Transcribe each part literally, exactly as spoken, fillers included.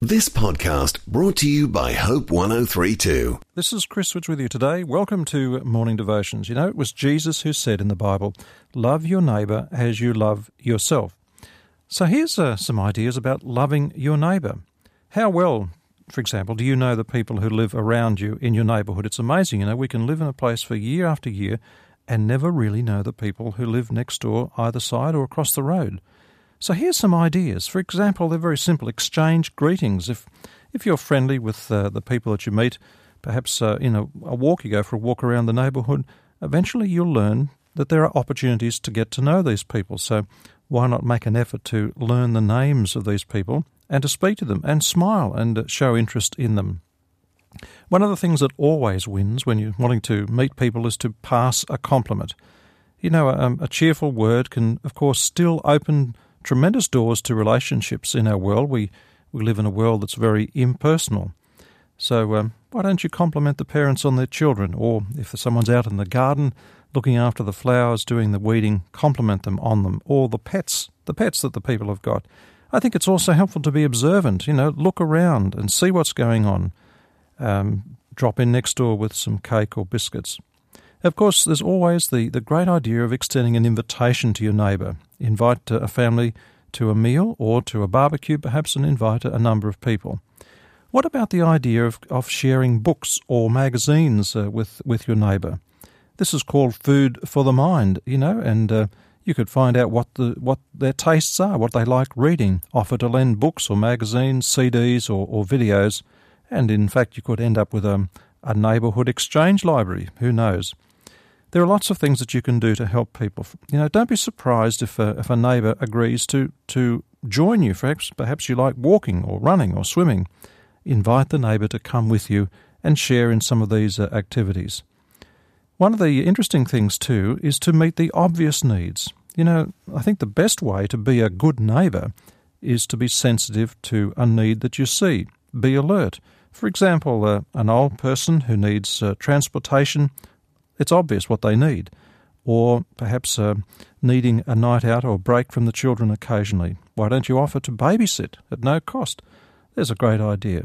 This podcast brought to you by Hope one oh three two. This is Chris Switch with you today. Welcome to Morning Devotions. You know, it was Jesus who said in the Bible, love your neighbour as you love yourself. So here's uh, some ideas about loving your neighbour. How well, for example, do you know the people who live around you in your neighbourhood? It's amazing, you know, we can live in a place for year after year and never really know the people who live next door, either side or across the road. So here's some ideas. For example, they're very simple. Exchange greetings. If if you're friendly with uh, the people that you meet, perhaps uh, in a, a walk, you go for a walk around the neighbourhood, eventually you'll learn that there are opportunities to get to know these people. So why not make an effort to learn the names of these people and to speak to them and smile and show interest in them? One of the things that always wins when you're wanting to meet people is to pass a compliment. You know, a, a cheerful word can, of course, still open tremendous doors to relationships in our world. We we live in a world that's very impersonal. So um, why don't you compliment the parents on their children? Or if someone's out in the garden looking after the flowers, doing the weeding, compliment them on them. Or the pets, the pets that the people have got. I think it's also helpful to be observant, you know, look around and see what's going on. Um, drop in next door with some cake or biscuits. Of course, there's always the, the great idea of extending an invitation to your neighbour. Invite a family to a meal or to a barbecue, perhaps, and invite a number of people. What about the idea of, of sharing books or magazines uh, with, with your neighbour? This is called food for the mind, you know, and uh, you could find out what the what their tastes are, what they like reading, offer to lend books or magazines, C Ds or, or videos, and in fact you could end up with a, a neighbourhood exchange library, who knows? There are lots of things that you can do to help people. You know, don't be surprised if a, if a neighbour agrees to, to join you. Perhaps, perhaps you like walking or running or swimming. Invite the neighbour to come with you and share in some of these uh, activities. One of the interesting things, too, is to meet the obvious needs. You know, I think the best way to be a good neighbour is to be sensitive to a need that you see. Be alert. For example, uh, an old person who needs uh, transportation, it's obvious what they need. Or perhaps uh, needing a night out or break from the children occasionally. Why don't you offer to babysit at no cost? There's a great idea.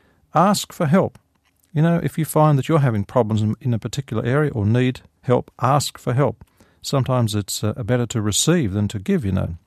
Ask for help. You know, if you find that you're having problems in, in a particular area or need help, ask for help. Sometimes it's uh, better to receive than to give, you know.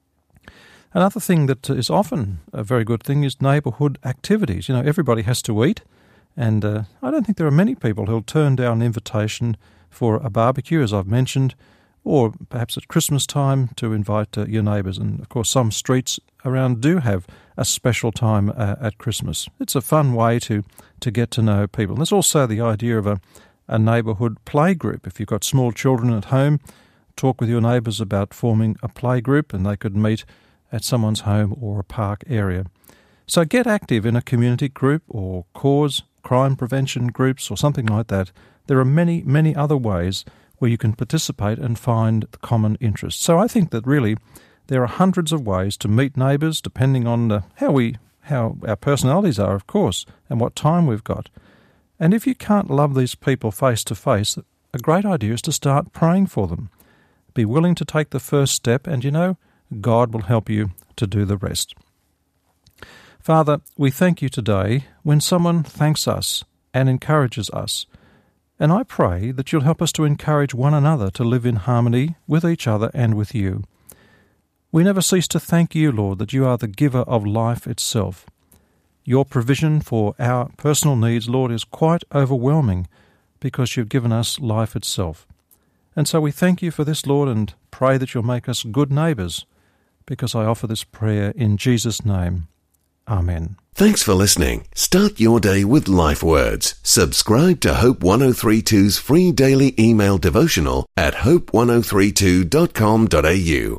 Another thing that is often a very good thing is neighbourhood activities. You know, everybody has to eat. And uh, I don't think there are many people who'll turn down an invitation for a barbecue, as I've mentioned, or perhaps at Christmas time to invite uh, your neighbours. And, of course, some streets around do have a special time uh, at Christmas. It's a fun way to, to get to know people. And there's also the idea of a, a neighbourhood play group. If you've got small children at home, talk with your neighbours about forming a play group, and they could meet at someone's home or a park area. So get active in a community group or cause, crime prevention groups or something like that. There are many, many other ways where you can participate and find the common interest. So I think that really there are hundreds of ways to meet neighbours, depending on uh, how we, how our personalities are, of course, and what time we've got. And if you can't love these people face to face, a great idea is to start praying for them. Be willing to take the first step, and you know, God will help you to do the rest. Father, we thank you today when someone thanks us and encourages us. And I pray that you'll help us to encourage one another to live in harmony with each other and with you. We never cease to thank you, Lord, that you are the giver of life itself. Your provision for our personal needs, Lord, is quite overwhelming because you've given us life itself. And so we thank you for this, Lord, and pray that you'll make us good neighbours, because I offer this prayer in Jesus' name. Amen. Thanks for listening. Start your day with Life Words. Subscribe to Hope one oh three two's free daily email devotional at hope one oh three two dot com dot a u.